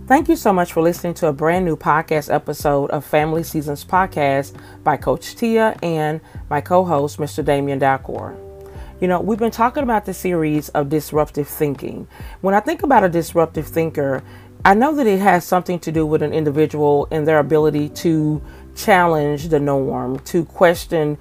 Thank you so much for listening to a brand new podcast episode of Family Seasons Podcast by Coach Tia and my co-host, Mr. Damien Dalcour. You know, we've been talking about the series of disruptive thinking. When I think about a disruptive thinker, I know that it has something to do with an individual and their ability to challenge the norm, to question,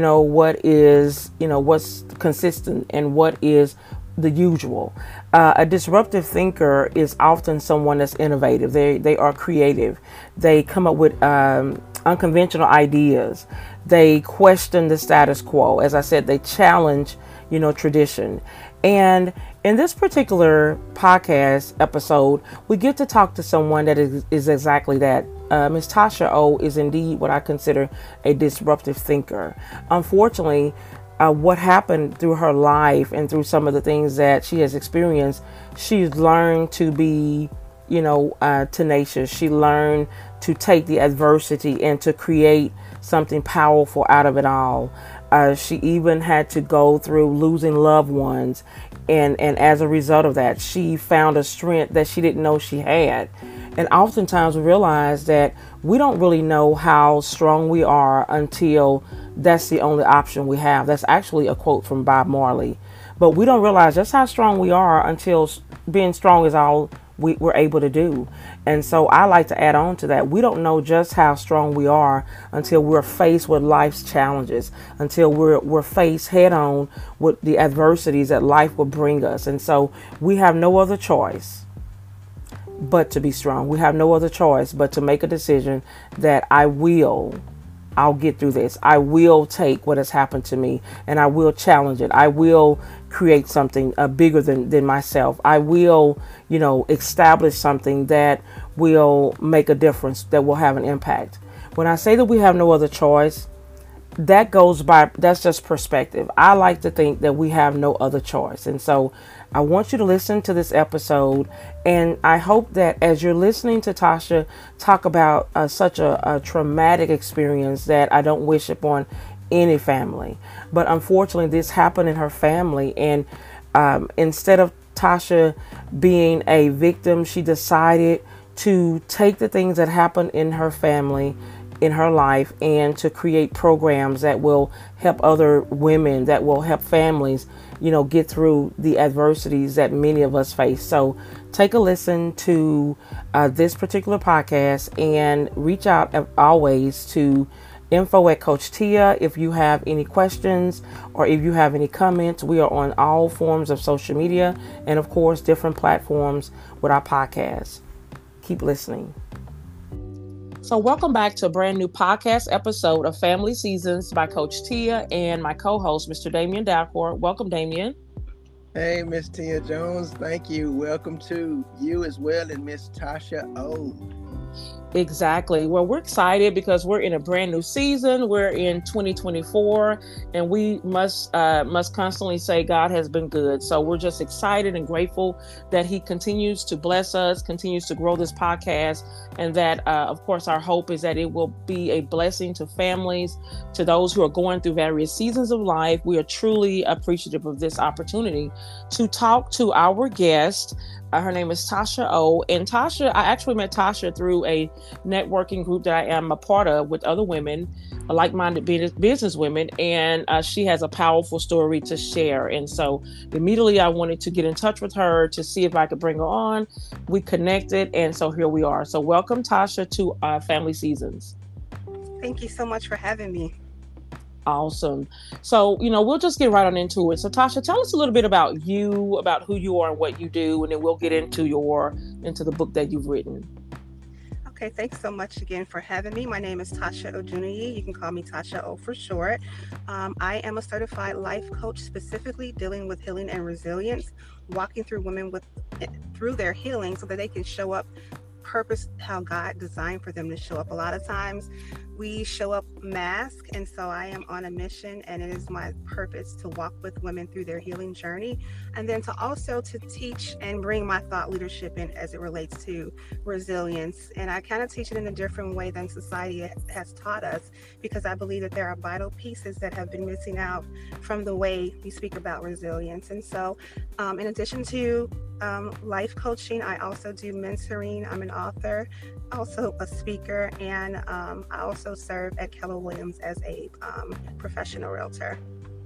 what's consistent and what is the usual. A disruptive thinker is often someone that's innovative. They are creative. They come up with unconventional ideas. They question the status quo. As I said, they challenge, tradition. And in this particular podcast episode, we get to talk to someone that is exactly that. Ms. Tasha O is indeed what I consider a disruptive thinker. Unfortunately, what happened through her life and through some of the things that she has experienced, she's learned to be, tenacious. She learned to take the adversity and to create something powerful out of it all. She even had to go through losing loved ones. And as a result of that, she found a strength that she didn't know she had. And oftentimes we realize that we don't really know how strong we are until that's the only option we have. That's actually a quote from Bob Marley. But we don't realize just how strong we are until being strong is all we're able to do. And so I like to add on to that. We don't know just how strong we are until we're faced with life's challenges, until we're faced head on with the adversities that life will bring us. And so we have no other choice but to be strong. We have no other choice but to make a decision that I'll get through this. I will take what has happened to me and I will challenge it. I will create something bigger than myself. I will, establish something that will make a difference, that will have an impact. When I say that we have no other choice, that's just perspective. I like to think that we have no other choice. And so I want you to listen to this episode. And I hope that as you're listening to Tasha talk about such a traumatic experience that I don't wish upon any family, but unfortunately this happened in her family. And instead of Tasha being a victim, she decided to take the things that happened in her family, in her life, and to create programs that will help other women, that will help families, get through the adversities that many of us face. So take a listen to this particular podcast and reach out always to info@Coach Tia if you have any questions or if you have any comments. We are on all forms of social media and of course different platforms with our podcast. Keep listening. So welcome back to a brand new podcast episode of Family Seasons by Coach Tia and my co-host, Mr. Damien Dalcour. Welcome, Damien. Hey, Miss Tia Jones. Thank you. Welcome to you as well and Miss Tasha O. Exactly. Well, we're excited because we're in a brand new season. We're in 2024, and we must constantly say God has been good. So we're just excited and grateful that He continues to bless us, continues to grow this podcast, and that, of course, our hope is that it will be a blessing to families, to those who are going through various seasons of life. We are truly appreciative of this opportunity to talk to our guest. Her name is Tasha O. And Tasha, I actually met Tasha through a networking group that I am a part of with other women, like-minded business women. And she has a powerful story to share. And so immediately I wanted to get in touch with her to see if I could bring her on. We connected. And so here we are. So welcome, Tasha, to Family Seasons. Thank you so much for having me. Awesome. So, we'll just get right on into it. So, Tasha, tell us a little bit about you, about who you are and what you do, and then we'll get into the book that you've written. Okay, thanks so much again for having me. My name is Tasha Ojunayi. You can call me Tasha O for short. I am a certified life coach, specifically dealing with healing and resilience, walking through women through their healing so that they can show up purpose how God designed for them to show up. A lot of times we show up masked, and so I am on a mission, and it is my purpose to walk with women through their healing journey, and then to teach and bring my thought leadership in as it relates to resilience. And I kind of teach it in a different way than society has taught us, because I believe that there are vital pieces that have been missing out from the way we speak about resilience. And so in addition to life coaching. I also do mentoring. I'm an author, also a speaker, and I also serve at Keller Williams as a professional realtor.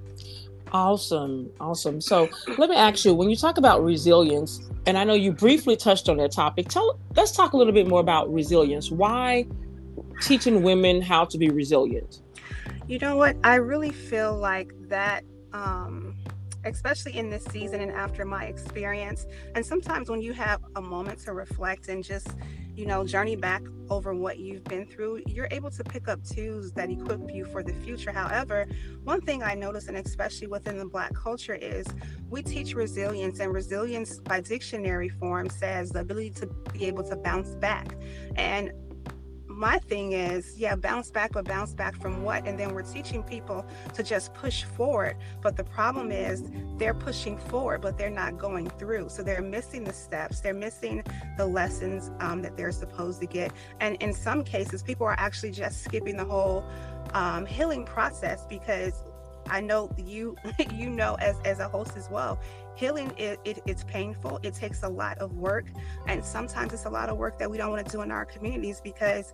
Awesome. So let me ask you, when you talk about resilience, and I know you briefly touched on that topic, let's talk a little bit more about resilience. Why teaching women how to be resilient? You know what? I really feel like that, especially in this season and after my experience, and sometimes when you have a moment to reflect and just, journey back over what you've been through, you're able to pick up tools that equip you for the future. However, one thing I notice, and especially within the Black culture, is we teach resilience, and resilience by dictionary form says the ability to be able to bounce back. And my thing is, bounce back, but bounce back from what? And then we're teaching people to just push forward. But the problem is they're pushing forward, but they're not going through. So they're missing the steps. They're missing the lessons that they're supposed to get. And in some cases, people are actually just skipping the whole healing process, because I know you as a host as well, healing it's painful. It takes a lot of work, and sometimes it's a lot of work that we don't want to do in our communities, because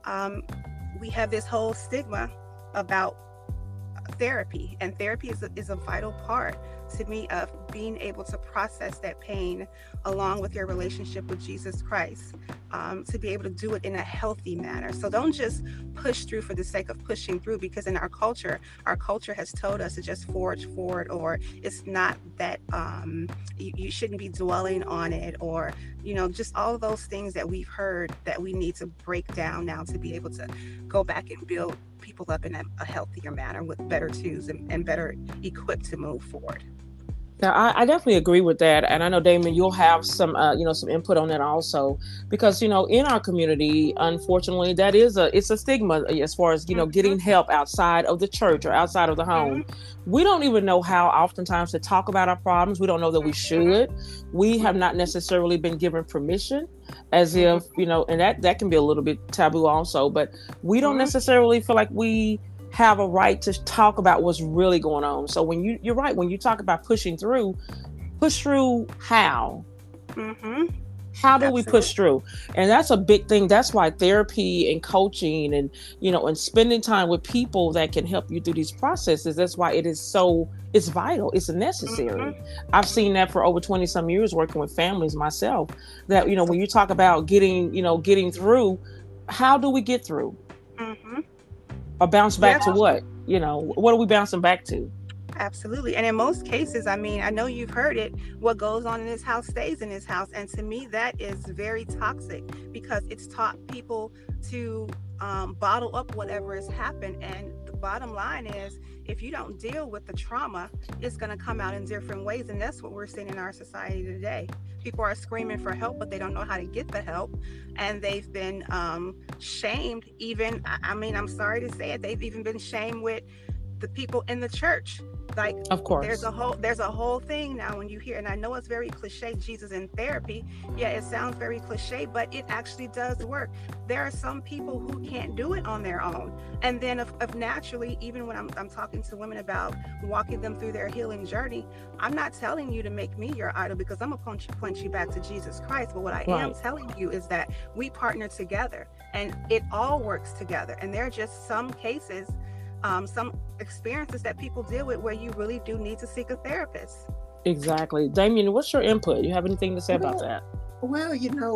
we have this whole stigma about therapy, and therapy is a vital part to me of being able to process that pain along with your relationship with Jesus Christ, to be able to do it in a healthy manner. So don't just push through for the sake of pushing through, because in our culture has told us to just forge forward, or it's not that you shouldn't be dwelling on it, or just all of those things that we've heard that we need to break down now to be able to go back and build people up in a healthier manner with better tools and better equipped to move forward. Now, I definitely agree with that, and I know, Damon, you'll have some, some input on that also, because in our community, unfortunately, it's a stigma as far as getting help outside of the church or outside of the home. We don't even know how oftentimes to talk about our problems. We don't know that we should. We have not necessarily been given permission, as if and that can be a little bit taboo also. But we don't necessarily feel like we have a right to talk about what's really going on. So when you're right, when you talk about push through how? How do we push through? And that's a big thing. That's why therapy and coaching and and spending time with people that can help you through these processes, that's why it's vital. It's necessary. I've seen that for over 20 some years working with families myself, that when you talk about getting through, how do we get through? Or bounce back to what? What are we bouncing back to? Absolutely. And in most cases, I know you've heard it, what goes on in this house stays in this house. And to me, that is very toxic, because it's taught people to bottle up whatever has happened. And the bottom line is, if you don't deal with the trauma, it's going to come out in different ways. And that's what we're seeing in our society today. People are screaming for help, but they don't know how to get the help. And they've been shamed. Even, I'm sorry to say it, they've even been shamed with the people in the church. Like, of course, there's a whole thing now when you hear, and I know it's very cliche, Jesus in therapy. Yeah, it sounds very cliche, but it actually does work. There are some people who can't do it on their own. And then if naturally, even when I'm talking to women about walking them through their healing journey, I'm not telling you to make me your idol, because I'm gonna point you back to Jesus Christ. But what I am telling you is that we partner together, and it all works together. And there are just some cases, some experiences that people deal with where you really do need to seek a therapist. Exactly. Damien, what's your input? You have anything to say about that? Well,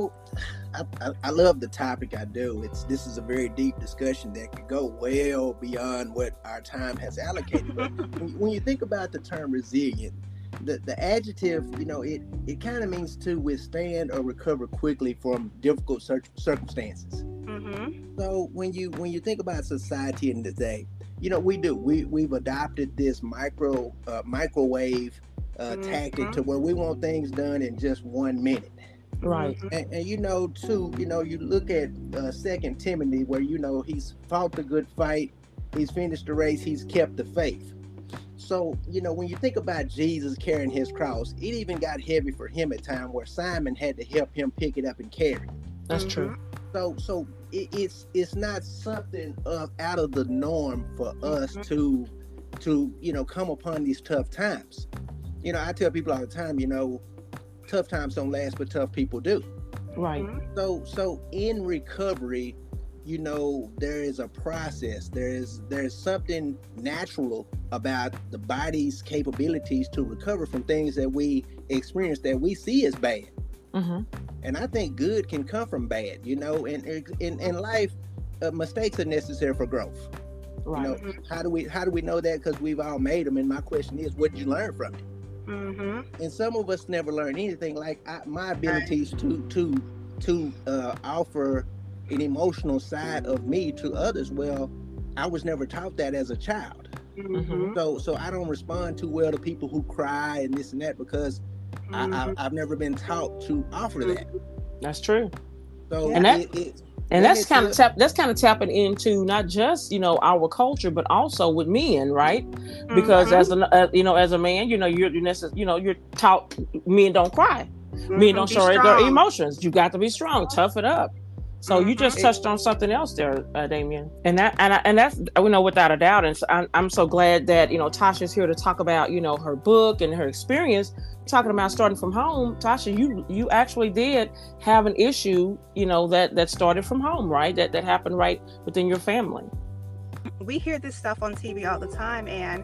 I love the topic. I do. This is a very deep discussion that could go well beyond what our time has allocated. But when you think about the term resilient, the adjective, it kind of means to withstand or recover quickly from difficult circumstances. So when you think about society in today, we've adopted this microwave tactic to where we want things done in just 1 minute. Right. And you look at 2 Timothy, where he's fought the good fight, he's finished the race, he's kept the faith. So when you think about Jesus carrying his cross, it even got heavy for him at times, where Simon had to help him pick it up and carry it. That's true. So it's not something out of the norm for us to come upon these tough times. I tell people all the time, tough times don't last, but tough people do. Right. So in recovery, there is a process. There's something natural about the body's capabilities to recover from things that we experience that we see as bad. And I think good can come from bad. And in life, mistakes are necessary for growth. Right. How do we know that? Because we've all made them. And my question is, what did you learn from it? And some of us never learn anything. Like my abilities to offer an emotional side of me to others. Well, I was never taught that as a child. So I don't respond too well to people who cry and this and that because I've never been taught to offer that. That's true. So that's kind of tapping into not just our culture, but also with men, right? Because as a man, you're taught men don't cry, men don't show their emotions. You got to be strong, tough it up. So you just touched on something else there, Damien, and that's without a doubt. And so I'm so glad that Tasha's here to talk about her book and her experience. Talking about starting from home, Tasha, you actually did have an issue, that started from home, right? That happened right within your family. We hear this stuff on TV all the time, and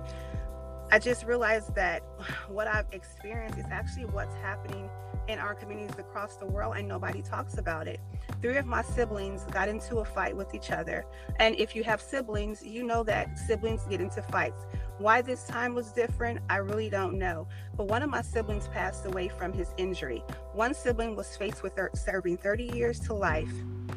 I just realized that what I've experienced is actually what's happening in our communities across the world, and nobody talks about it. 3 of my siblings got into a fight with each other. And if you have siblings, you know that siblings get into fights. Why this time was different, I really don't know. But one of my siblings passed away from his injury. One sibling was faced with serving 30 years to life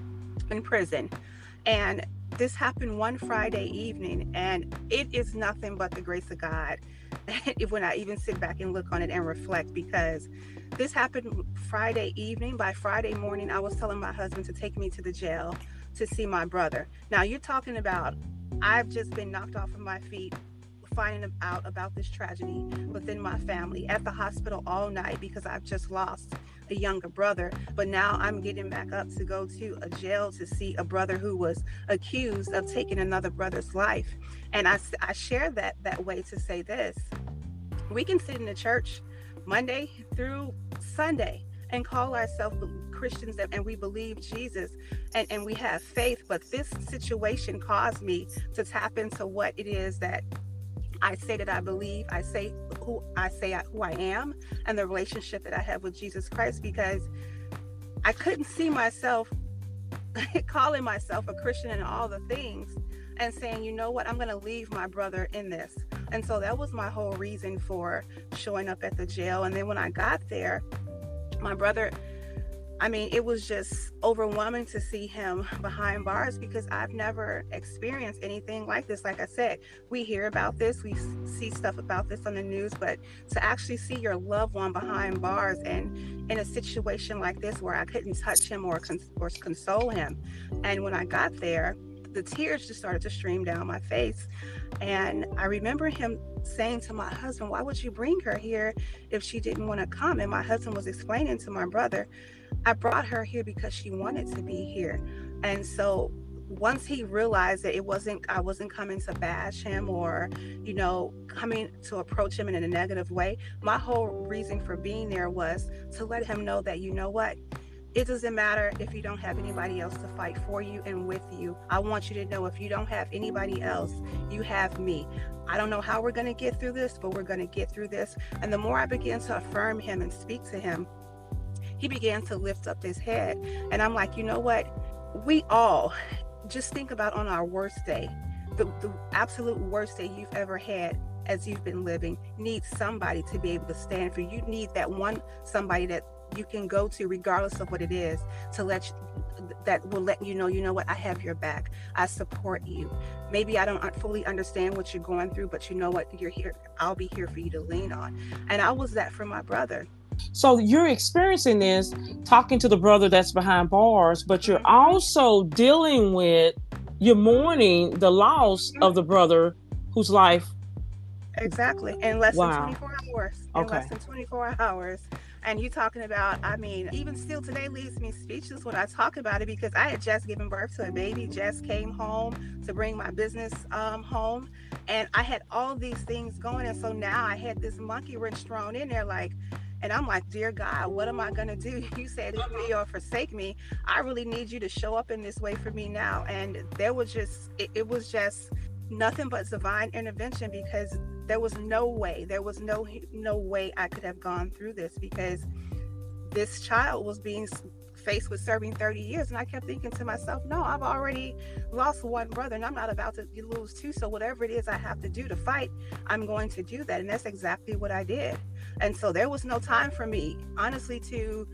in prison. And this happened one Friday evening, and it is nothing but the grace of God when I even sit back and look on it and reflect, because this happened Friday evening. By Friday morning, I was telling my husband to take me to the jail to see my brother. Now, you're talking about, I've just been knocked off of my feet, finding out about this tragedy within my family, at the hospital all night because I've just lost a younger brother. But now I'm getting back up to go to a jail to see a brother who was accused of taking another brother's life. And I share that way to say this: we can sit in the church Monday through Sunday and call ourselves Christians, and we believe Jesus, and we have faith. But this situation caused me to tap into what it is that I say that I believe. I say who I am, and the relationship that I have with Jesus Christ, because I couldn't see myself calling myself a Christian and all the things and saying, you know what, I'm going to leave my brother in this. And so that was my whole reason for showing up at the jail. And then when I got there, my brother, it was just overwhelming to see him behind bars, because I've never experienced anything like this. Like I said, we hear about this, we see stuff about this on the news, but to actually see your loved one behind bars and in a situation like this where I couldn't touch him or console him. And when I got there, the tears just started to stream down my face. And I remember him saying to my husband, why would you bring her here if she didn't want to come? And my husband was explaining to my brother, I brought her here because she wanted to be here. And so once he realized that I wasn't coming to bash him or, coming to approach him in a negative way, my whole reason for being there was to let him know that, you know what, it doesn't matter if you don't have anybody else to fight for you and with you. I want you to know, if you don't have anybody else, you have me. I don't know how we're going to get through this, but we're going to get through this. And the more I began to affirm him and speak to him, he began to lift up his head. And I'm like, you know what? We all just think about on our worst day, the absolute worst day you've ever had as you've been living, need somebody to be able to stand for you. You need that one somebody that you can go to regardless of what it is, that will let you know what, I have your back. I support you. Maybe I don't fully understand what you're going through, but you know what, you're here. I'll be here for you to lean on. And I was that for my brother. So you're experiencing this, talking to the brother that's behind bars, but you're also dealing with, you're mourning the loss of the brother whose life. Exactly. In less than 24 hours. Okay. In less than 24 hours. And you talking about, even still today leaves me speechless when I talk about it, because I had just given birth to a baby, just came home to bring my business home. And I had all these things going. And so now I had this monkey wrench thrown in there, like, And I'm like, dear God, what am I going to do? You said leave me or forsake me. I really need you to show up in this way for me now. And there was just, it was just nothing but divine intervention, because there was no way, no way I could have gone through this, because this child was being faced with serving 30 years. And I kept thinking to myself, no, I've already lost one brother and I'm not about to lose two. So whatever it is I have to do to fight, I'm going to do that. And that's exactly what I did. And so there was no time for me, honestly, to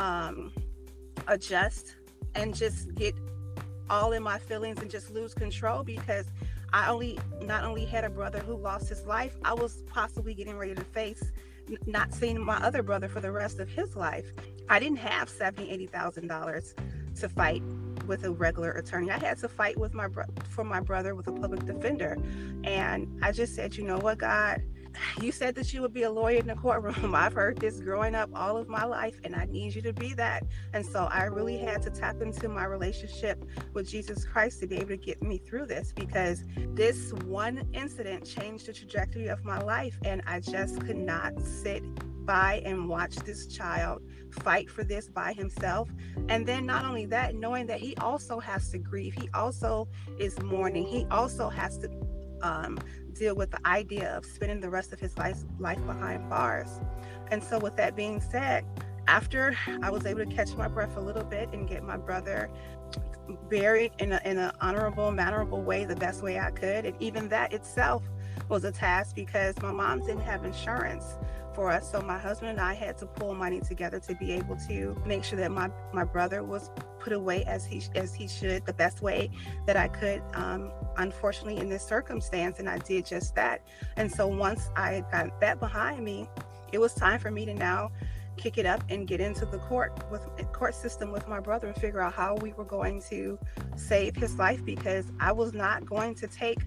adjust and just get all in my feelings and just lose control, because I not only had a brother who lost his life, I was possibly getting ready to face not seeing my other brother for the rest of his life. I didn't have $70,000-$80,000 to fight with a regular attorney. I had to fight with for my brother with a public defender. And I just said, you know what, God, you said that you would be a lawyer in the courtroom. I've heard this growing up all of my life, and I need you to be that. And so I really had to tap into my relationship with Jesus Christ to be able to get me through this, because this one incident changed the trajectory of my life. And I just could not sit by and watch this child fight for this by himself. And then not only that, knowing that he also has to grieve, he also is mourning, he also has to deal with the idea of spending the rest of his life behind bars. And so with that being said, after I was able to catch my breath a little bit and get my brother buried in an honorable, mannerable way, the best way I could, and even that itself was a task, because my mom didn't have insurance for us. So my husband and I had to pull money together to be able to make sure that my brother was put away as he should, the best way that I could, unfortunately, in this circumstance. And I did just that. And so once I had got that behind me, it was time for me to now kick it up and get into the court system with my brother and figure out how we were going to save his life, because I was not going to take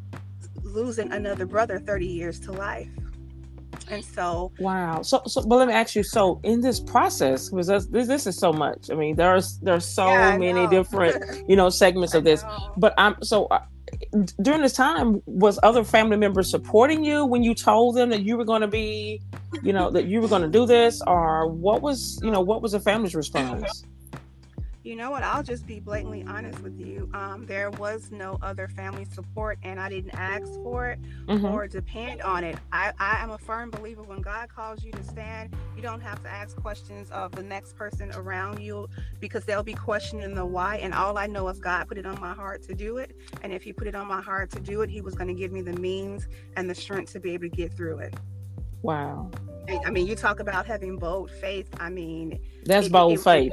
losing another brother 30 years to life. And so, wow. So, but let me ask you. So, in this process, because this is so much. I mean, there's so many different, segments of this. But during this time, was other family members supporting you when you told them that you were going to be, that you were going to do this, or what was the family's response? You know what? I'll just be blatantly honest with you. There was no other family support, and I didn't ask for it or depend on it. I am a firm believer, when God calls you to stand, you don't have to ask questions of the next person around you, because they'll be questioning the why. And all I know is God put it on my heart to do it. And if he put it on my heart to do it, he was going to give me the means and the strength to be able to get through it. Wow. I mean, you talk about having bold faith. I mean, that's bold faith.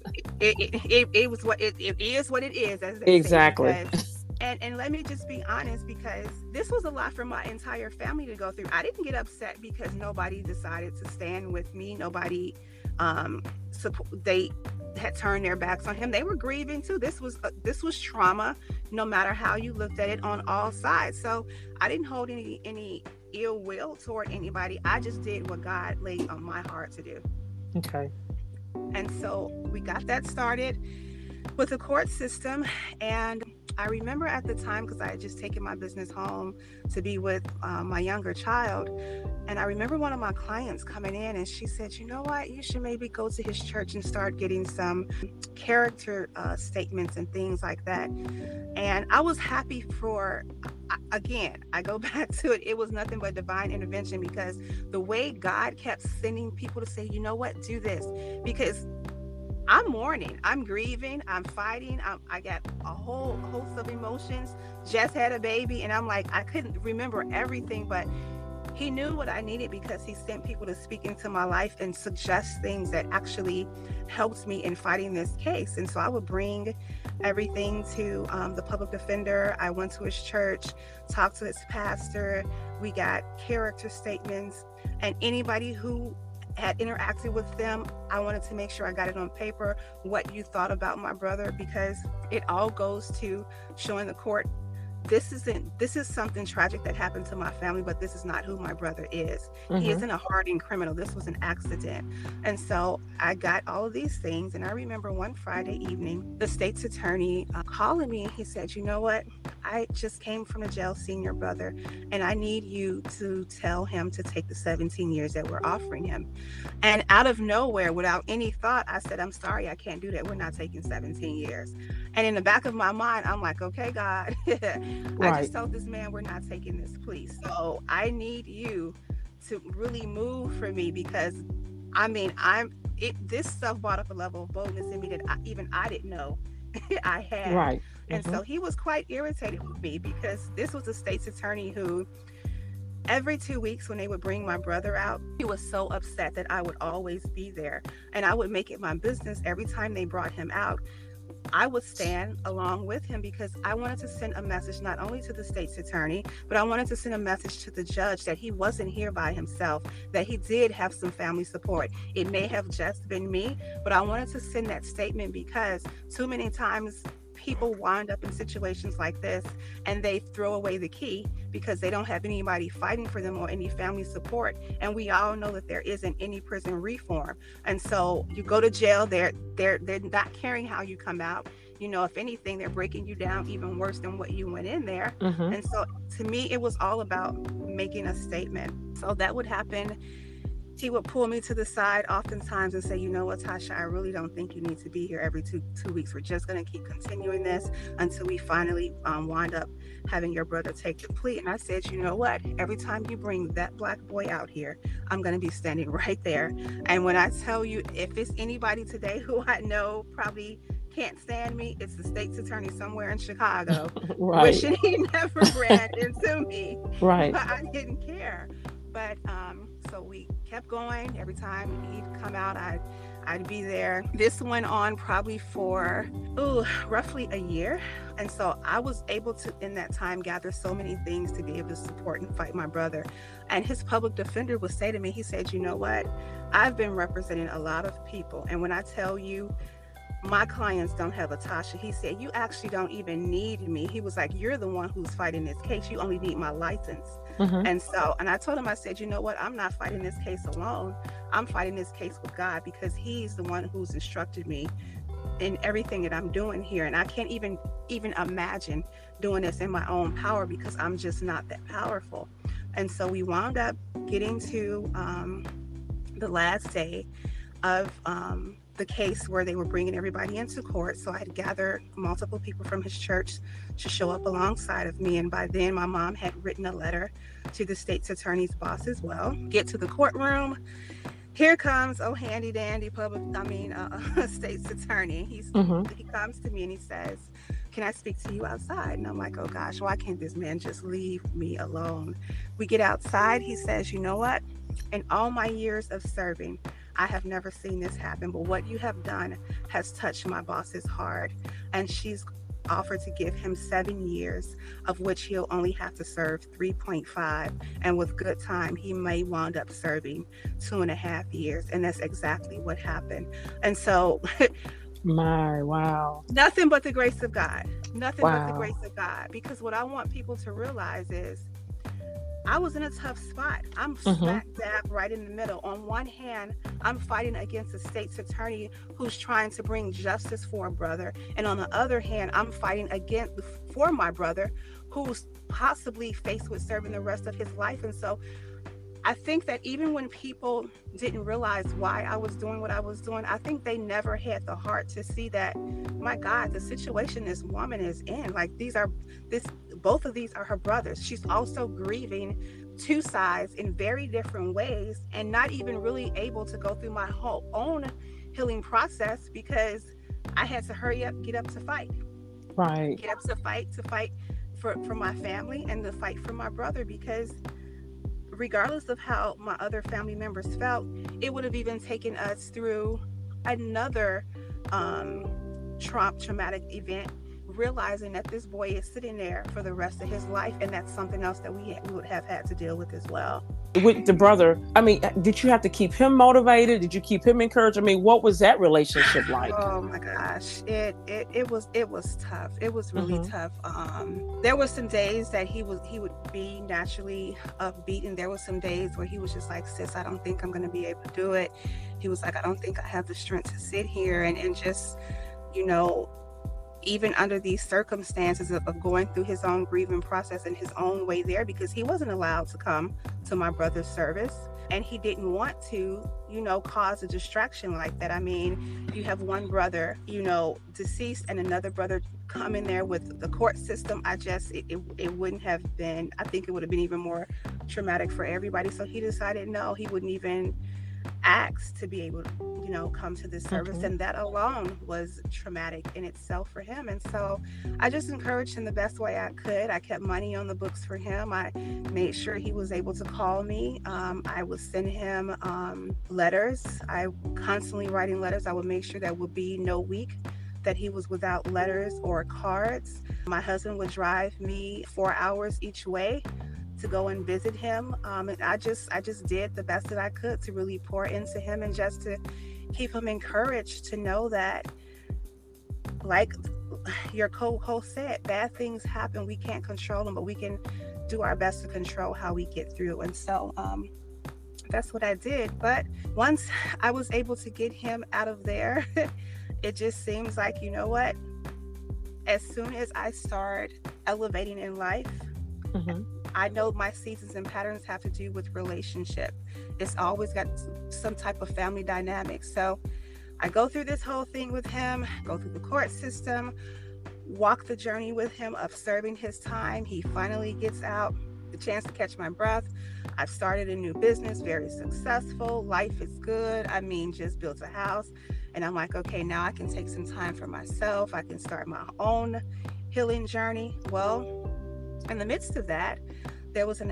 It was what it is, what it is, as they exactly say, because, and let me just be honest, because this was a lot for my entire family to go through. I didn't get upset because nobody decided to stand with me. Nobody they had turned their backs on him. They were grieving too. This was trauma, no matter how you looked at it, on all sides. So I didn't hold any ill will toward anybody. I just did what God laid on my heart to do. Okay. And so we got that started with the court system. And I remember at the time, because I had just taken my business home to be with my younger child. And I remember one of my clients coming in, and she said, you know what, you should maybe go to his church and start getting some character statements and things like that. And I was happy for, again, I go back to it. It was nothing but divine intervention, because the way God kept sending people to say, you know what, do this, because I'm mourning, I'm grieving, I'm fighting, I got a whole host of emotions, just had a baby, and I'm like, I couldn't remember everything, but he knew what I needed, because he sent people to speak into my life and suggest things that actually helped me in fighting this case. And so I would bring everything to the public defender. I went to his church, talked to his pastor. We got character statements, and anybody who had interacted with them, I wanted to make sure I got it on paper, what you thought about my brother, because it all goes to showing the court this is something tragic that happened to my family, but this is not who my brother is. He isn't a hardened criminal. This was an accident. And so I got all of these things. And I remember one Friday evening, the state's attorney calling me. He said, you know what? I just came from the jail seeing your brother, and I need you to tell him to take the 17 years that we're offering him. And out of nowhere, without any thought, I said, I'm sorry, I can't do that. We're not taking 17 years. And in the back of my mind, I'm like, okay, God, I just told this man we're not taking this, please. So I need you to really move for me, because I mean, this stuff brought up a level of boldness in me that I didn't know I had. Right. And so he was quite irritated with me, because this was a state's attorney who every 2 weeks when they would bring my brother out, he was so upset that I would always be there. And I would make it my business every time they brought him out, I would stand along with him, because I wanted to send a message not only to the state's attorney, but I wanted to send a message to the judge that he wasn't here by himself, that he did have some family support. It may have just been me, but I wanted to send that statement, because too many times people wind up in situations like this and they throw away the key because they don't have anybody fighting for them or any family support. And we all know that there isn't any prison reform. And so you go to jail, they're not caring how you come out. You know, if anything, they're breaking you down even worse than what you went in there. And so to me, it was all about making a statement. So that would happen. He would pull me to the side oftentimes and say, you know what, Tasha, I really don't think you need to be here every two weeks. We're just going to keep continuing this until we finally wind up having your brother take the plea. And I said, you know what, every time you bring that black boy out here, I'm going to be standing right there. And when I tell you, if it's anybody today who I know probably can't stand me, it's the state's attorney somewhere in Chicago, wishing he never ran into me. But I didn't care. But so we kept going. Every time he'd come out, I'd be there. This went on probably for roughly a year. And so I was able to, in that time, gather so many things to be able to support and fight my brother. And his public defender would say to me, he said, you know what? I've been representing a lot of people. And when I tell you, my clients don't have a Tasha, he said, you actually don't even need me. He was like, you're the one who's fighting this case. You only need my license. And I told him, I said, you know what? I'm not fighting this case alone. I'm fighting this case with God, because he's the one who's instructed me in everything that I'm doing here. And I can't even imagine doing this in my own power, because I'm just not that powerful. And so we wound up getting to the last day of the case where they were bringing everybody into court. So I had gathered multiple people from his church to show up alongside of me. And by then my mom had written a letter to the state's attorney's boss as well. Get to the courtroom. Here comes handy dandy state's attorney. He comes to me and he says, can I speak to you outside? And I'm like, oh gosh, why can't this man just leave me alone? We get outside. He says, you know what? In all my years of serving, I have never seen this happen, but what you have done has touched my boss's heart. And she's offered to give him 7 years, of which he'll only have to serve 3.5. And with good time, he may wind up serving 2.5 years. And that's exactly what happened. And so wow. Nothing but the grace of God. Nothing but the grace of God. Because what I want people to realize is, I was in a tough spot. I'm smack dab right in the middle. On one hand, I'm fighting against a state's attorney who's trying to bring justice for a brother. And on the other hand, I'm fighting for my brother, who's possibly faced with serving the rest of his life. And so I think that even when people didn't realize why I was doing what I was doing, I think they never had the heart to see that, my God, the situation this woman is in, like both of these are her brothers. She's also grieving two sides in very different ways, and not even really able to go through my whole own healing process, because I had to hurry up, get up to fight. Get up to fight for my family and to fight for my brother, because regardless of how my other family members felt, it would have even taken us through another traumatic event realizing that this boy is sitting there for the rest of his life, and that's something else that we would have had to deal with as well. With the brother, I mean, did you have to keep him motivated? Did you keep him encouraged? I mean, what was that relationship like? Oh my gosh, it was tough. It was really tough. There were some days that he would be naturally upbeat, and there were some days where he was just like, sis, I don't think I'm going to be able to do it. He was like, I don't think I have the strength to sit here and just, you know, even under these circumstances of going through his own grieving process in his own way there, because he wasn't allowed to come to my brother's service, and he didn't want to, you know, cause a distraction like that. I mean, you have one brother, you know, deceased, and another brother come in there with the court system. It wouldn't have been, I think it would have been even more traumatic for everybody. So he decided, no, he wouldn't even ask to be able to, you know, come to this service. And that alone was traumatic in itself for him. And so I just encouraged him the best way I could. I kept money on the books for him. I made sure he was able to call me. I would send him letters. I constantly writing letters. I would make sure that would be no week that he was without letters or cards. My husband would drive me 4 hours each way to go and visit him. And I just did the best that I could to really pour into him and just to keep him encouraged to know that, like your co-host said, bad things happen. We can't control them, but we can do our best to control how we get through. And so that's what I did. But once I was able to get him out of there, it just seems like, you know what? As soon as I start elevating in life, I know my seasons and patterns have to do with relationship. It's always got some type of family dynamic. So I go through this whole thing with him, go through the court system, walk the journey with him of serving his time. He finally gets out, the chance to catch my breath. I've started a new business, very successful. Life is good. I mean, just built a house. And I'm like, okay, now I can take some time for myself. I can start my own healing journey. Well, in the midst of that, there was an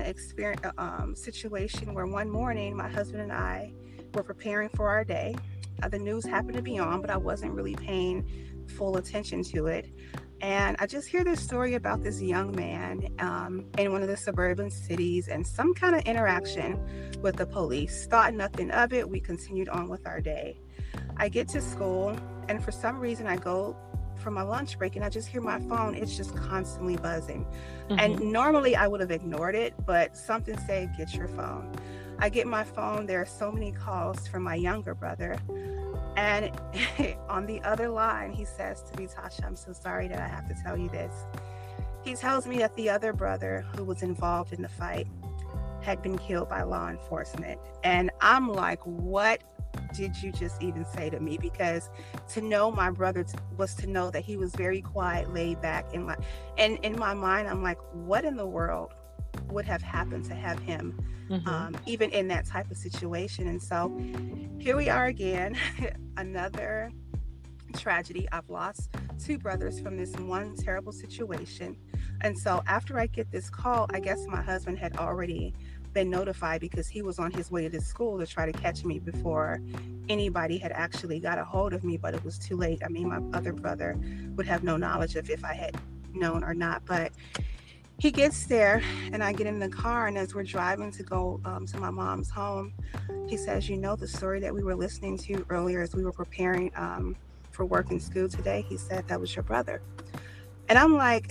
situation where one morning my husband and I were preparing for our day. The news happened to be on, but I wasn't really paying full attention to it. And I just hear this story about this young man in one of the suburban cities and some kind of interaction with the police. Thought nothing of it. We continued on with our day. I get to school, and for some reason I go for my lunch break and I just hear my phone. It's just constantly buzzing. And normally I would have ignored it, but something said, get your phone. I get my phone. There are so many calls from my younger brother. And on the other line, he says to me, Tasha, I'm so sorry that I have to tell you this. He tells me that the other brother who was involved in the fight had been killed by law enforcement. And I'm like, what did you just even say to me? Because to know my brother was to know that he was very quiet, laid back. And in my mind, I'm like, what in the world would have happened to have him even in that type of situation? And so here we are again, another tragedy. I've lost two brothers from this one terrible situation. And so after I get this call, I guess my husband had already been notified because he was on his way to the school to try to catch me before anybody had actually got a hold of me, but it was too late. I mean, my other brother would have no knowledge of if I had known or not. But he gets there and I get in the car, and as we're driving to go to my mom's home, he says, you know, the story that we were listening to earlier as we were preparing for work in school today, he said that was your brother. And I'm like,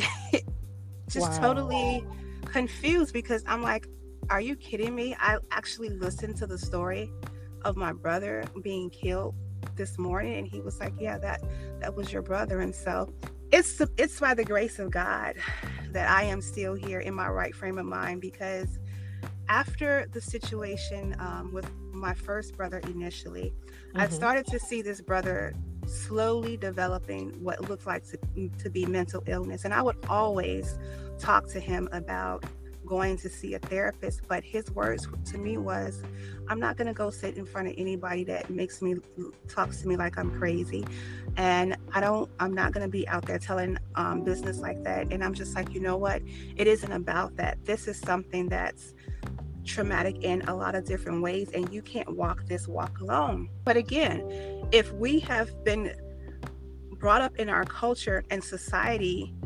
just totally confused, because I'm like, are you kidding me? I actually listened to the story of my brother being killed this morning, and he was like, yeah, that was your brother. And so it's by the grace of God that I am still here in my right frame of mind, because after the situation with my first brother initially, I started to see this brother slowly developing what looked like to be mental illness. And I would always talk to him about going to see a therapist, but his words to me was, I'm not going to go sit in front of anybody that talks to me like I'm crazy. And I'm not going to be out there telling business like that. And I'm just like, you know what? It isn't about that. This is something that's traumatic in a lot of different ways, and you can't walk this walk alone. But again, if we have been brought up in our culture and society,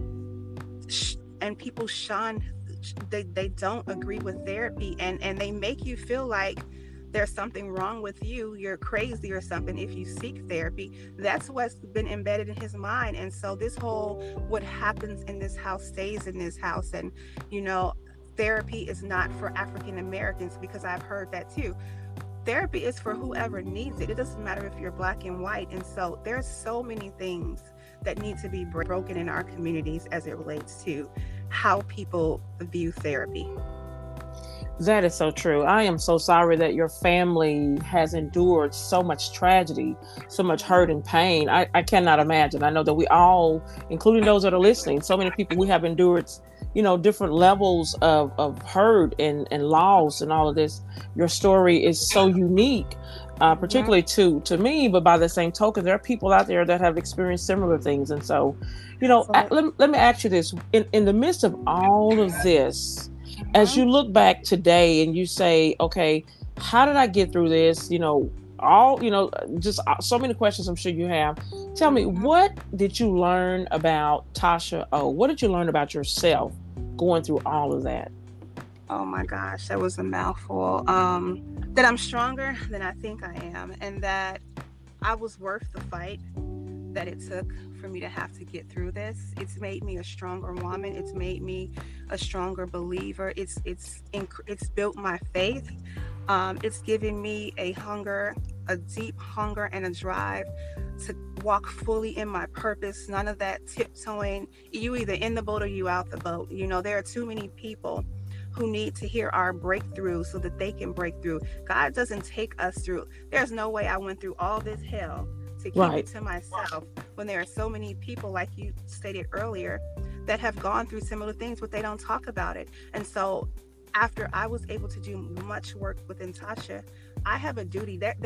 and people shun, they don't agree with therapy, and they make you feel like there's something wrong with you, you're crazy or something if you seek therapy. That's what's been embedded in his mind. And so this whole, what happens in this house stays in this house. And, you know, therapy is not for African Americans, because I've heard that too. Therapy is for whoever needs it. It doesn't matter if you're black and white. And so there's so many things that need to be broken in our communities as it relates to how people view therapy. That is so true. I am so sorry that your family has endured so much tragedy, so much hurt and pain. I cannot imagine. I know that we all, including those that are listening, so many people, we have endured, you know, different levels of hurt and loss and all of this. Your story is so unique, particularly to me, but by the same token, there are people out there that have experienced similar things. And so, you know, let me ask you this. In the midst of all of this, as you look back today and you say, okay, how did I get through this? You know, just so many questions I'm sure you have. Tell me, what did you learn about Tasha O? What did you learn about yourself going through all of that? Oh my gosh, that was a mouthful. That I'm stronger than I think I am, and that I was worth the fight that it took for me to have to get through this. It's made me a stronger woman. It's made me a stronger believer. It's built my faith. It's given me a hunger, a deep hunger and a drive to walk fully in my purpose. None of that tiptoeing. You either in the boat or you out the boat. You know, there are too many people who need to hear our breakthrough so that they can break through. God doesn't take us through. There's no way I went through all this hell to keep it to myself, when there are so many people, like you stated earlier, that have gone through similar things, but they don't talk about it. And so after I was able to do much work within Tasha, I have a duty that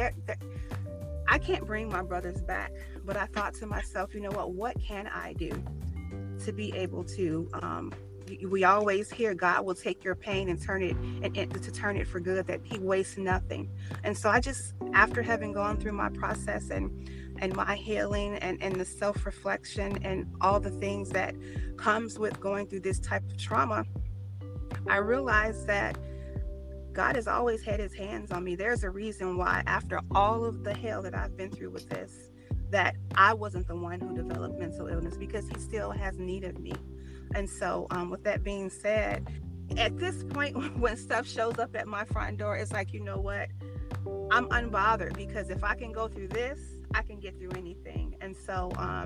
I can't bring my brothers back, but I thought to myself, you know what can I do to be able to, we always hear God will take your pain and turn it and to turn it for good, that he wastes nothing. And so I just, after having gone through my process and my healing and the self-reflection and all the things that comes with going through this type of trauma, I realized that God has always had his hands on me. There's a reason why, after all of the hell that I've been through with this, that I wasn't the one who developed mental illness, because he still has need of me. And so with that being said, at this point, when stuff shows up at my front door, it's like, you know what? I'm unbothered, because if I can go through this, I can get through anything. And so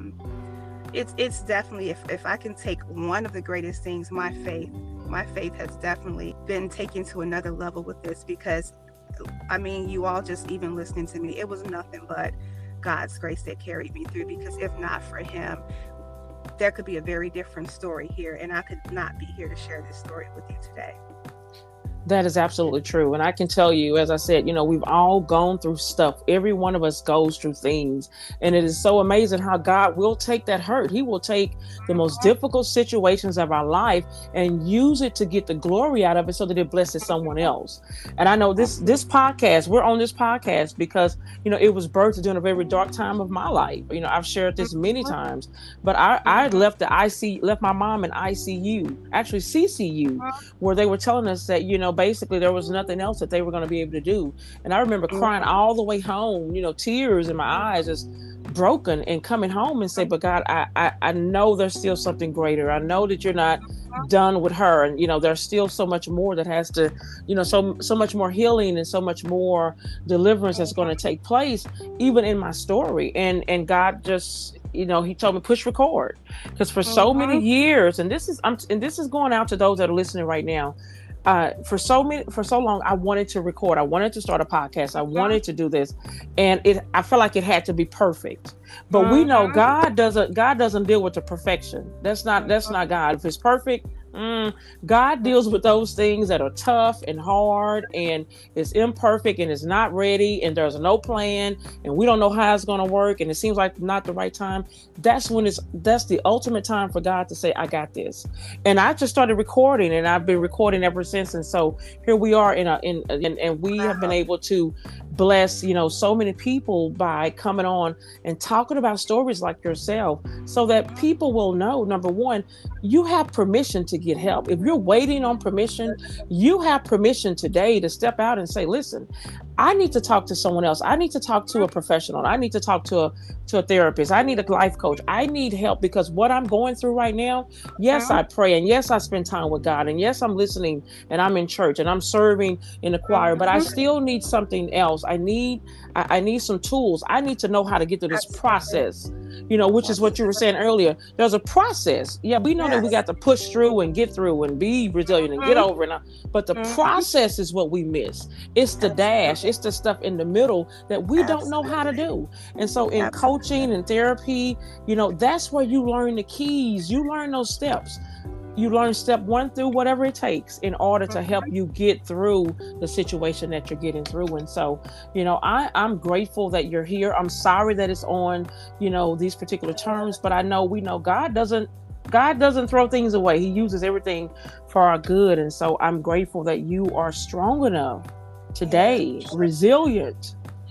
it's definitely, if I can take one of the greatest things, my faith has definitely been taken to another level with this, because I mean, you all just even listening to me, it was nothing but God's grace that carried me through, because if not for him, there could be a very different story here, and I could not be here to share this story with you today. That is absolutely true. And I can tell you, as I said, you know, we've all gone through stuff. Every one of us goes through things. And it is so amazing how God will take that hurt. He will take the most difficult situations of our life and use it to get the glory out of it so that it blesses someone else. And I know this podcast, we're on this podcast because, you know, it was birthed during a very dark time of my life. You know, I've shared this many times, but I left left my mom in ICU, actually CCU, where they were telling us that, you know, basically there was nothing else that they were going to be able to do. And I remember crying all the way home, you know, tears in my eyes, just broken, and coming home and say, but God, I know there's still something greater. I know that you're not done with her. And, you know, there's still so much more that has to, you know, so much more healing and so much more deliverance that's going to take place, even in my story. And God just, you know, he told me push record, because for so many years, and this is going out to those that are listening right now. For so long, I wanted to record. I wanted to start a podcast. I wanted to do this, and I felt like it had to be perfect. But we know God doesn't deal with the perfection. That's not God. If it's perfect, God deals with those things that are tough and hard and it's imperfect and it's not ready and there's no plan and we don't know how it's going to work and it seems like not the right time. That's the ultimate time for God to say, I got this. And I just started recording and I've been recording ever since. And so here we are and we have been able to bless, so many people by coming on and talking about stories like yourself so that people will know, number one, you have permission to get help. If you're waiting on permission, you have permission today to step out and say, listen, I need to talk to someone else. I need to talk to a professional. I need to talk to a therapist. I need a life coach. I need help because what I'm going through right now, yes, I pray. And yes, I spend time with God. And yes, I'm listening and I'm in church and I'm serving in the choir, but I still need something else. I need some tools. I need to know how to get through this process, which is what you were saying earlier. There's a process. Yeah, we know that we got to push through and get through and be resilient and get over it. But the process is what we miss. It's the dash. It's the stuff in the middle that we don't know how to do. And so in coaching and therapy, that's where you learn the keys. You learn those steps. You learn step 1 through whatever it takes in order to help you get through the situation that you're getting through. And so, I'm grateful that you're here. I'm sorry that it's on, these particular terms, but we know God doesn't throw things away. He uses everything for our good. And so I'm grateful that you are strong enough today, resilient,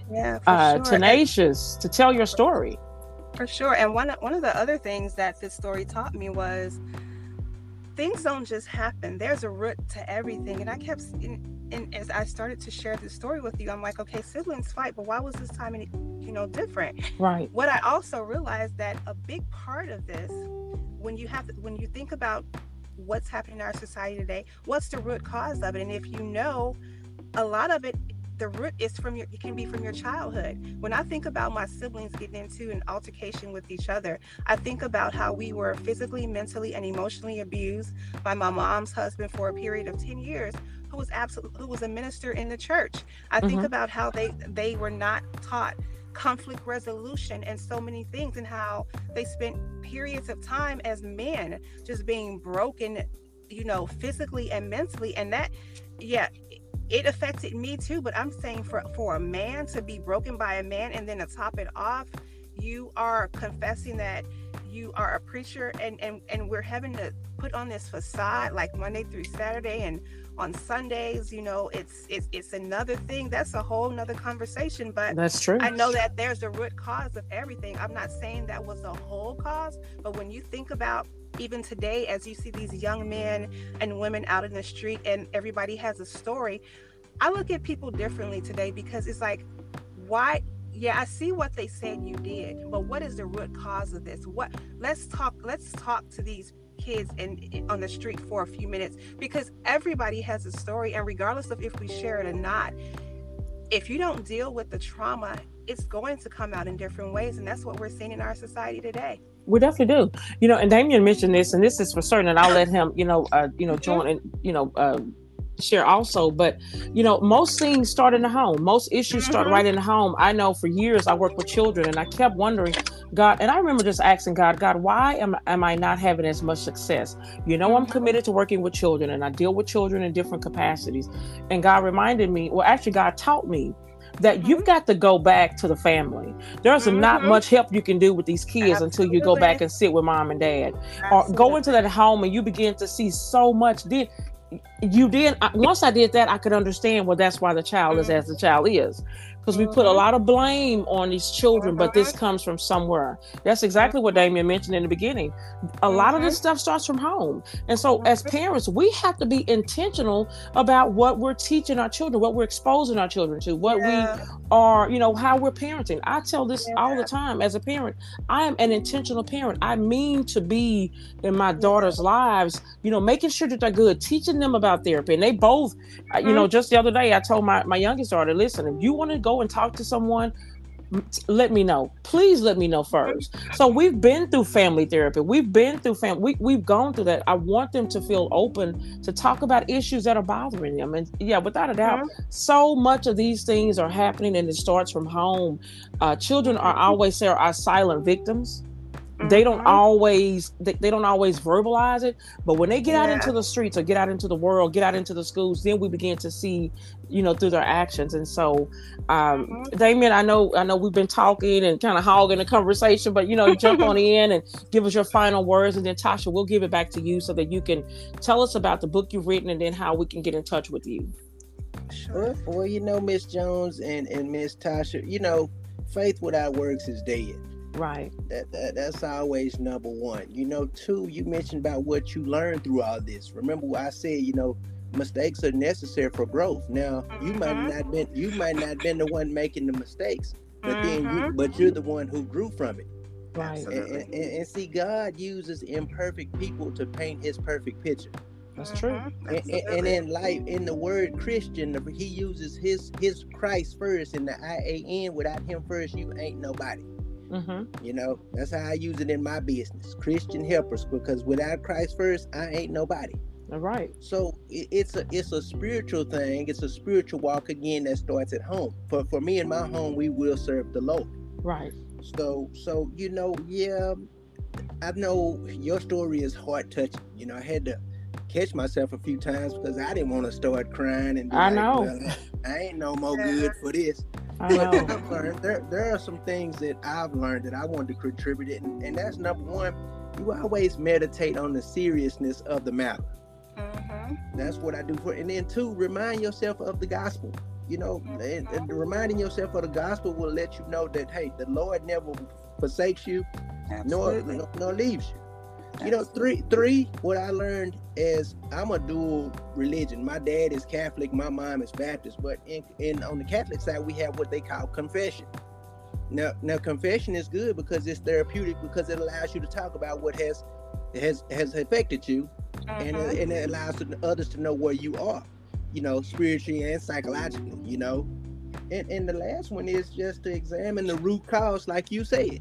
tenacious to tell your story. For sure. And one of the other things that this story taught me was things don't just happen. There's a root to everything. And I kept, and as I started to share this story with you, I'm like, okay, siblings fight, but why was this time, different? Right. What I also realized that a big part of this, when you think about what's happening in our society today, what's the root cause of it? And if a lot of it, the root is it can be from your childhood. When I think about my siblings getting into an altercation with each other, I think about how we were physically, mentally, and emotionally abused by my mom's husband for a period of 10 years, who was a minister in the church. I think about how they were not taught conflict resolution and so many things, and how they spent periods of time as men just being broken, physically and mentally. And that, it affected me too. But I'm saying for a man to be broken by a man, and then to top it off, you are confessing that you are a preacher, and we're having to put on this facade like Monday through Saturday, and on Sundays, it's another thing. That's a whole nother conversation. But that's true. I know that there's a root cause of everything. I'm not saying that was the whole cause, but when you think about even today, as you see these young men and women out in the street and everybody has a story, I look at people differently today, because it's like, why? Yeah, I see what they said you did, but what is the root cause of this? Let's talk to these kids on the street for a few minutes, because everybody has a story, and regardless of if we share it or not, if you don't deal with the trauma, it's going to come out in different ways. And that's what we're seeing in our society today. We definitely do. And Damien mentioned this, and this is for certain, and I'll let him, join and, share also. But, most things start in the home. Most issues start right in the home. I know for years I worked with children, and I kept wondering, God, and I remember just asking God, why am I not having as much success? I'm committed to working with children, and I deal with children in different capacities. And God reminded me, God taught me that you've got to go back to the family. There's not much help you can do with these kids until you go back and sit with mom and dad. Or go into that home and you begin to see so much. Once I did that, I could understand, that's why the child is as the child is. Because we put a lot of blame on these children, but this comes from somewhere. That's exactly what Damien mentioned in the beginning. A lot of this stuff starts from home. And so as parents, we have to be intentional about what we're teaching our children, what we're exposing our children to, what we are, how we're parenting. I tell this all the time. As a parent, I am an intentional parent. I mean to be in my daughter's lives, making sure that they're good, teaching them about therapy. And they both, just the other day, I told my youngest daughter, listen, if you want to go and talk to someone, let me know. Please let me know first. So we've been through family therapy. We've been through we've gone through that. I want them to feel open to talk about issues that are bothering them. And without a doubt, so much of these things are happening, and it starts from home. Children are always our silent victims. They don't Mm-hmm. always they don't always verbalize it, but when they get out Yeah. into the streets or get out into the world, get out into the schools, then we begin to see, through their actions. And so, Mm-hmm. Damien, I know we've been talking and kind of hogging the conversation, but jump on in and give us your final words, and then Tasha, we'll give it back to you so that you can tell us about the book you've written and then how we can get in touch with you. Sure. Well, Miss Jones and Miss Tasha, faith without works is dead. Right. That's always number one. Two, you mentioned about what you learned through all this. Remember what I said, mistakes are necessary for growth. Now, you might not been the one making the mistakes, but but you're the one who grew from it. Right. And see, God uses imperfect people to paint his perfect picture. That's true. And in life, in the word Christian, he uses his Christ first in the IAN. Without him first, you ain't nobody. That's how I use it in my business, Christian helpers, because without Christ first, I ain't nobody. All right. So it's a spiritual thing. It's a spiritual walk again that starts at home. For me and my home, we will serve the Lord. Right. So yeah, I know your story is heart touching. I had to catch myself a few times because I didn't want to start crying and be well, I ain't no more good for this. I know. I've learned, there are some things that I've learned that I want to contribute, and that's number one. You always meditate on the seriousness of the matter. That's what I do and then two, remind yourself of the gospel. And reminding yourself of the gospel will let you know that, hey, the Lord never forsakes you, nor leaves you. Three, what I learned is I'm a dual religion. My dad is Catholic, my mom is Baptist, but in on the Catholic side, we have what they call confession. Now confession is good because it's therapeutic, because it allows you to talk about what has affected you, and it allows others to know where you are, spiritually and psychologically, and the last one is just to examine the root cause, like you said.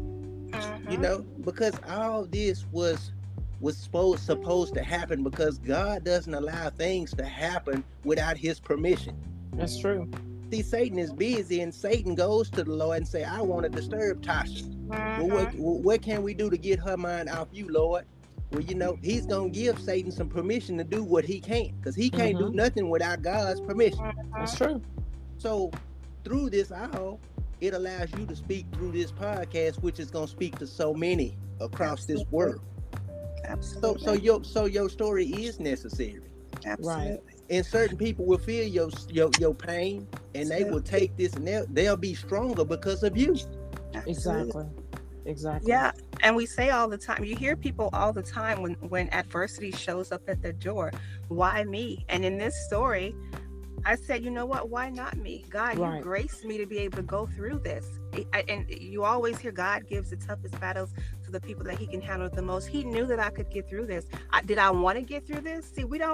Because all this was supposed to happen, because God doesn't allow things to happen without his permission. That's true. See, Satan is busy, and Satan goes to the Lord and say, I want to disturb Tasha. Well, what can we do to get her mind off you, Lord? Well, he's going to give Satan some permission to do what he can, because he can't do nothing without God's permission. That's true. So through this all, it allows you to speak through this podcast, which is going to speak to so many across this world. Absolutely. So your story is necessary. Absolutely. Right. And certain people will feel your pain, and they will take this, and they'll be stronger because of you. Exactly. Yeah, and we say all the time, you hear people all the time when adversity shows up at their door, why me? And in this story, I said, you know what? Why not me? God, you graced me to be able to go through this. And you always hear God gives the toughest battles to the people that he can handle the most. He knew that I could get through this. Did I want to get through this? See, when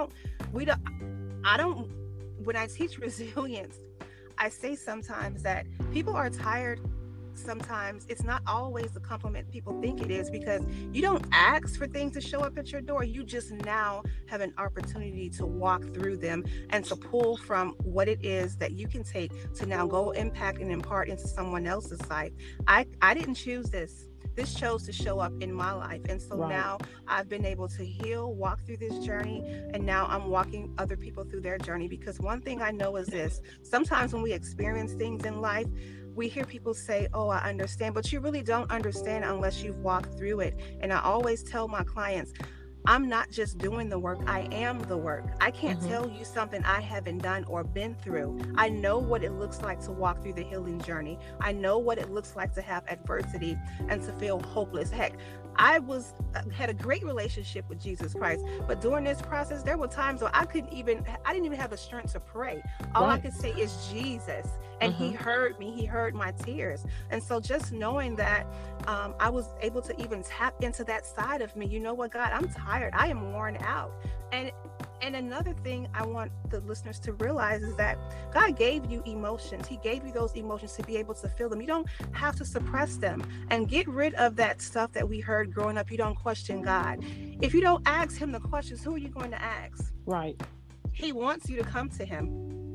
I teach resilience, I say sometimes that people are tired. Sometimes it's not always the compliment people think it is, because you don't ask for things to show up at your door. You just now have an opportunity to walk through them and to pull from what it is that you can take to now go impact and impart into someone else's life. I didn't choose this. This chose to show up in my life. And so now I've been able to heal, walk through this journey, and now I'm walking other people through their journey. Because one thing I know is this: sometimes when we experience things in life, we hear people say, oh, I understand, but you really don't understand unless you've walked through it. And I always tell my clients, I'm not just doing the work, I am the work. I can't tell you something I haven't done or been through. I know what it looks like to walk through the healing journey. I know what it looks like to have adversity and to feel hopeless. Heck, I had a great relationship with Jesus Christ, but during this process, there were times where I didn't even have the strength to pray. All I could say is Jesus, and he heard me. He heard my tears. And so just knowing that I was able to even tap into that side of me. You know what, God, I'm tired. I am worn out. And another thing I want the listeners to realize is that God gave you emotions. He gave you those emotions to be able to feel them. You don't have to suppress them, and get rid of that stuff that we heard growing up. You don't question God. If you don't ask him the questions, who are you going to ask? Right. He wants you to come to him.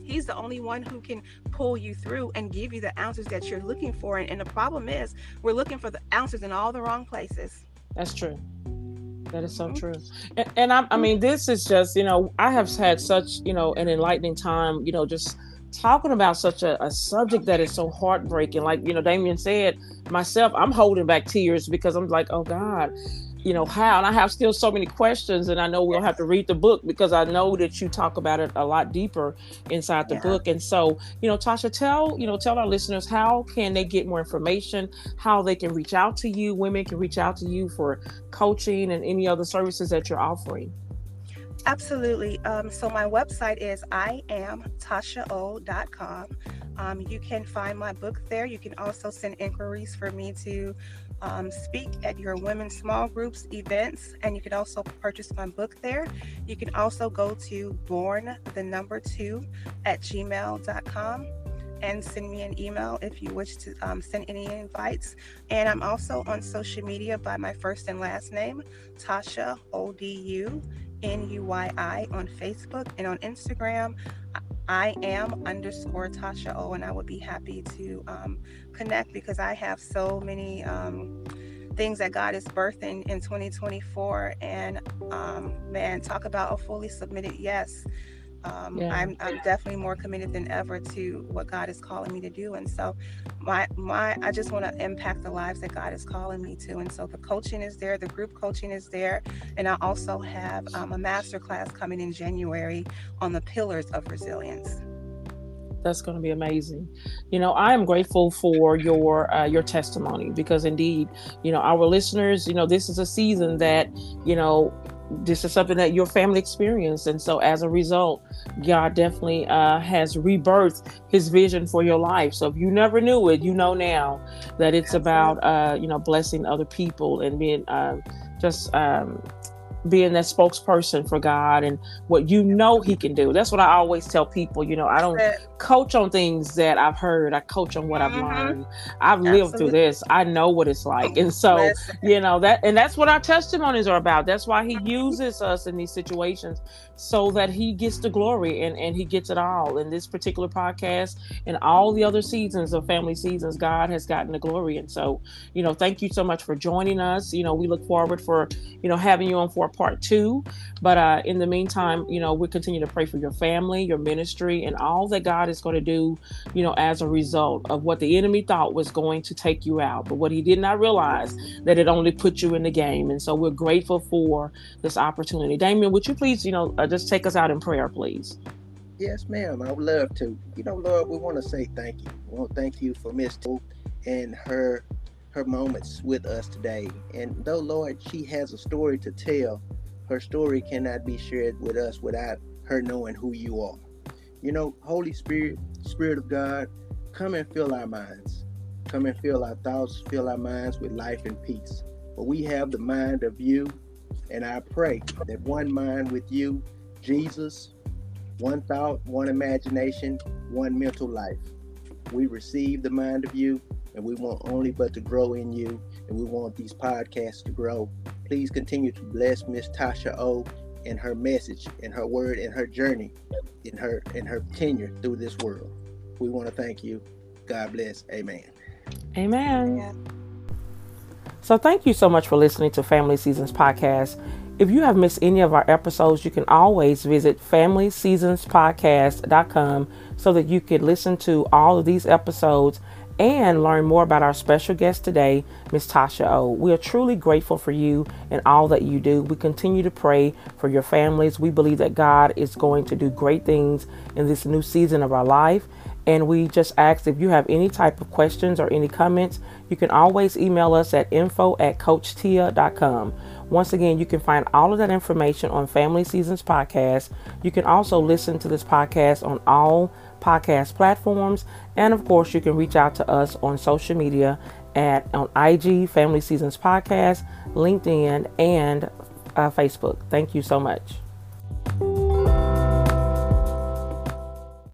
He's the only one who can pull you through and give you the answers that you're looking for. And the problem is we're looking for the answers in all the wrong places. That's true. That is so true. And I mean, this is just, I have had such, an enlightening time, just talking about such a subject that is so heartbreaking. Like, Damien said, myself, I'm holding back tears because I'm like, oh God, how? And I have still so many questions, and I know we'll have to read the book because I know that you talk about it a lot deeper inside the book. And so, Tasha, tell our listeners, how can they get more information, how they can reach out to you, women can reach out to you for coaching and any other services that you're offering. Absolutely. So my website is iamtashao.com. You can find my book there. You can also send inquiries for me to speak at your women's small groups events, and you can also purchase my book there. You can also go to born2@gmail.com and send me an email if you wish to send any invites. And I'm also on social media by my first and last name, Tasha ODUNUYI on Facebook, and on Instagram I am_Tasha O, and I would be happy to connect because I have so many things that God is birthing in 2024, and man, talk about a fully submitted yes. I'm definitely more committed than ever to what God is calling me to do. And so I just want to impact the lives that God is calling me to. And so the coaching is there, the group coaching is there. And I also have a masterclass coming in January on the pillars of resilience. That's going to be amazing. I am grateful for your testimony, because indeed, our listeners, this is a season that, this is something that your family experienced. And so as a result, God definitely has rebirthed his vision for your life. So if you never knew it, now that it's about, blessing other people and being being that spokesperson for God and what he can do. That's what I always tell people. I don't coach on things that I've heard. I coach on what I've learned. I've lived through this. I know what it's like. And so, that's what our testimonies are about. That's why he uses us in these situations, so that he gets the glory and he gets it all. In this particular podcast and all the other seasons of Family Seasons, God has gotten the glory. And so, thank you so much for joining us. We look forward for, having you on for part 2. But in the meantime, we continue to pray for your family, your ministry, and all that God is going to do, as a result of what the enemy thought was going to take you out. But what he did not realize, that it only put you in the game. And so we're grateful for this opportunity. Damien, would you please, just take us out in prayer, please? Yes, ma'am. I would love to. Lord, we want to say thank you. We want to thank you for Miss Hope and her moments with us today. And though, Lord, she has a story to tell, her story cannot be shared with us without her knowing who you are. Holy Spirit, Spirit of God, come and fill our minds. Come and fill our thoughts, fill our minds with life and peace. For we have the mind of you, and I pray that one mind with you, Jesus, one thought, one imagination, one mental life. We receive the mind of you, and we want only but to grow in you, and we want these podcasts to grow. Please continue to bless Miss Tasha O and her message and her word and her journey in her tenure through this world. We want to thank you. God bless. Amen. Amen. Yeah. So thank you so much for listening to Family Seasons Podcast. If you have missed any of our episodes, you can always visit FamilySeasonsPodcast.com so that you can listen to all of these episodes and learn more about our special guest today, Miss Tasha O. We are truly grateful for you and all that you do. We continue to pray for your families. We believe that God is going to do great things in this new season of our life. And we just ask, if you have any type of questions or any comments, you can always email us at info@coachtia.com. Once again, you can find all of that information on Family Seasons Podcast. You can also listen to this podcast on all podcast platforms. And of course, you can reach out to us on social media on IG, Family Seasons Podcast, LinkedIn, and Facebook. Thank you so much.